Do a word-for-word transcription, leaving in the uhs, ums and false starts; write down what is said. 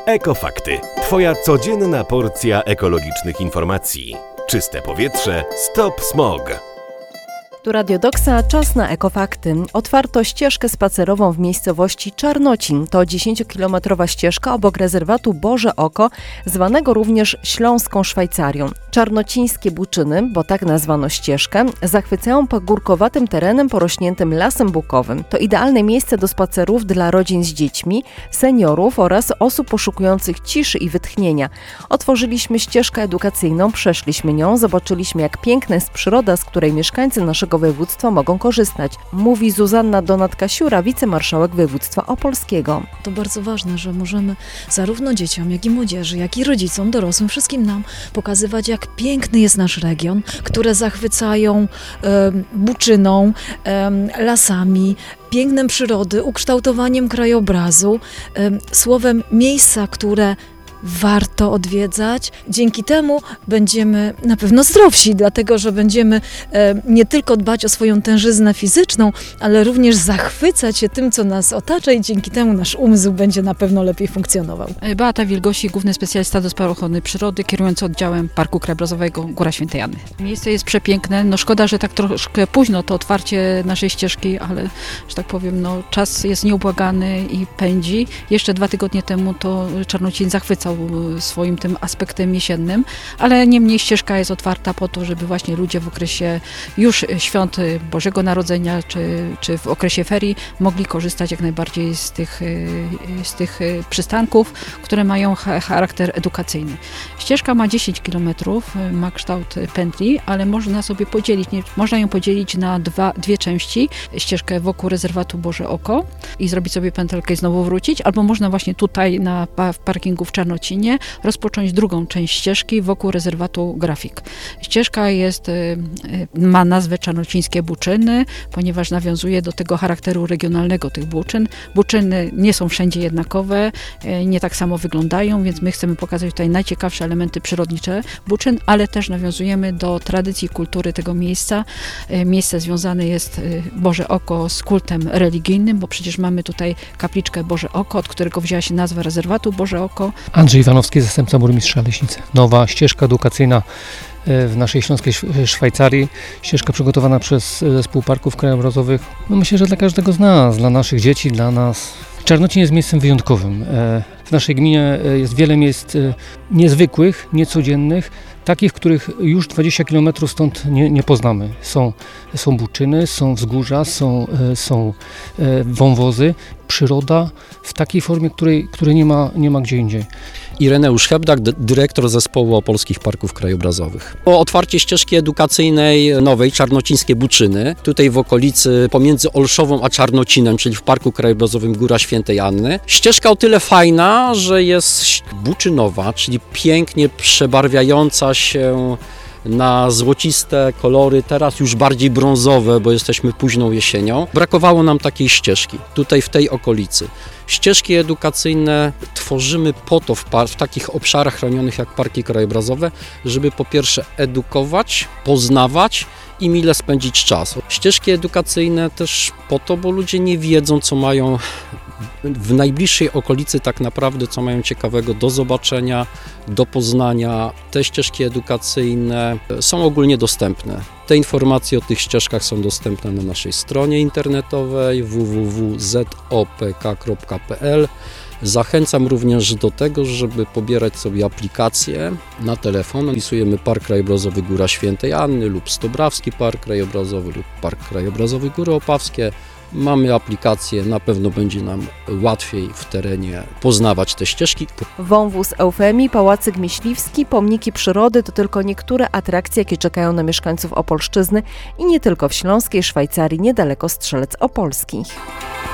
Ekofakty. Twoja codzienna porcja ekologicznych informacji. Czyste powietrze, stop smog. Tu Radio Doksa, czas na Ekofakty. Otwarto ścieżkę spacerową w miejscowości Czarnocin. To dziesięciokilometrowa ścieżka obok rezerwatu Boże Oko, zwanego również Śląską Szwajcarią. Czarnocińskie Buczyny, bo tak nazwano ścieżkę, zachwycają pagórkowatym terenem porośniętym lasem bukowym. To idealne miejsce do spacerów dla rodzin z dziećmi, seniorów oraz osób poszukujących ciszy i wytchnienia. Otworzyliśmy ścieżkę edukacyjną, przeszliśmy nią, zobaczyliśmy, jak piękna jest przyroda, z której mieszkańcy naszego województwa mogą korzystać, mówi Zuzanna Donatka-Siura, wicemarszałek województwa opolskiego. To bardzo ważne, że możemy zarówno dzieciom, jak i młodzieży, jak i rodzicom, dorosłym, wszystkim nam pokazywać, jak piękny jest nasz region, które zachwycają e, buczyną, e, lasami, pięknem przyrody, ukształtowaniem krajobrazu, e, słowem miejsca, które warto odwiedzać. Dzięki temu będziemy na pewno zdrowsi, dlatego że będziemy e, nie tylko dbać o swoją tężyznę fizyczną, ale również zachwycać się tym, co nas otacza i dzięki temu nasz umysł będzie na pewno lepiej funkcjonował. Beata Wilgosik, główny specjalista do spraw ochrony przyrody, kierujący oddziałem Parku Krajobrazowego Góra Świętej Anny. Miejsce jest przepiękne. No szkoda, że tak troszkę późno to otwarcie naszej ścieżki, ale, że tak powiem, no czas jest nieubłagany i pędzi. Jeszcze dwa tygodnie temu to Czarnocin zachwycał swoim tym aspektem jesiennym, ale niemniej ścieżka jest otwarta po to, żeby właśnie ludzie w okresie już świąt Bożego Narodzenia, czy, czy w okresie ferii mogli korzystać jak najbardziej z tych, z tych przystanków, które mają charakter edukacyjny. Ścieżka ma dziesięć kilometrów, ma kształt pętli, ale można sobie podzielić, nie, można ją podzielić na dwa, dwie części. Ścieżkę wokół rezerwatu Boże Oko i zrobić sobie pętelkę i znowu wrócić, albo można właśnie tutaj na, w parkingu w Czarnocinie rozpocząć drugą część ścieżki wokół rezerwatu Grafik. Ścieżka jest, ma nazwę Czarnocińskie Buczyny, ponieważ nawiązuje do tego charakteru regionalnego tych buczyn. Buczyny nie są wszędzie jednakowe, nie tak samo wyglądają, więc my chcemy pokazać tutaj najciekawsze elementy przyrodnicze buczyn, ale też nawiązujemy do tradycji i kultury tego miejsca. Miejsce związane jest Boże Oko z kultem religijnym, bo przecież mamy tutaj kapliczkę Boże Oko, od którego wzięła się nazwa rezerwatu Boże Oko. Andrzej Iwanowski, zastępca burmistrza Leśnicy. Nowa ścieżka edukacyjna w naszej Śląskiej Szwajcarii. Ścieżka przygotowana przez Zespół Parków Krajobrazowych. No myślę, że dla każdego z nas, dla naszych dzieci, dla nas. Czarnocin jest miejscem wyjątkowym. W naszej gminie jest wiele miejsc niezwykłych, niecodziennych, takich, których już dwadzieścia kilometrów stąd nie, nie poznamy. Są, są buczyny, są wzgórza, są, są wąwozy, przyroda w takiej formie, której, której nie ma, nie ma gdzie indziej. Ireneusz Hebdak, dyrektor Zespołu Opolskich Parków Krajobrazowych. Po otwarcie ścieżki edukacyjnej nowej Czarnocińskie Buczyny, tutaj w okolicy pomiędzy Olszową a Czarnocinem, czyli w Parku Krajobrazowym Góra Świętej Anny. Ścieżka o tyle fajna, że jest buczynowa, czyli pięknie przebarwiająca się na złociste kolory, teraz już bardziej brązowe, bo jesteśmy późną jesienią. Brakowało nam takiej ścieżki, tutaj w tej okolicy. Ścieżki edukacyjne tworzymy po to w, par- w takich obszarach chronionych jak parki krajobrazowe, żeby po pierwsze edukować, poznawać i mile spędzić czas. Ścieżki edukacyjne też po to, bo ludzie nie wiedzą, co mają w najbliższej okolicy tak naprawdę, co mają ciekawego do zobaczenia, do poznania. Te ścieżki edukacyjne są ogólnie dostępne. Te informacje o tych ścieżkach są dostępne na naszej stronie internetowej w w w kropka z o p k kropka p l. Zachęcam również do tego, żeby pobierać sobie aplikację na telefon. Wpisujemy Park Krajobrazowy Góra Świętej Anny lub Stobrawski Park Krajobrazowy lub Park Krajobrazowy Góry Opawskie. Mamy aplikację, na pewno będzie nam łatwiej w terenie poznawać te ścieżki. Wąwóz Eufemii, Pałacyk Myśliwski, pomniki przyrody to tylko niektóre atrakcje, jakie czekają na mieszkańców Opolszczyzny i nie tylko w Śląskiej Szwajcarii, niedaleko Strzelec Opolskich.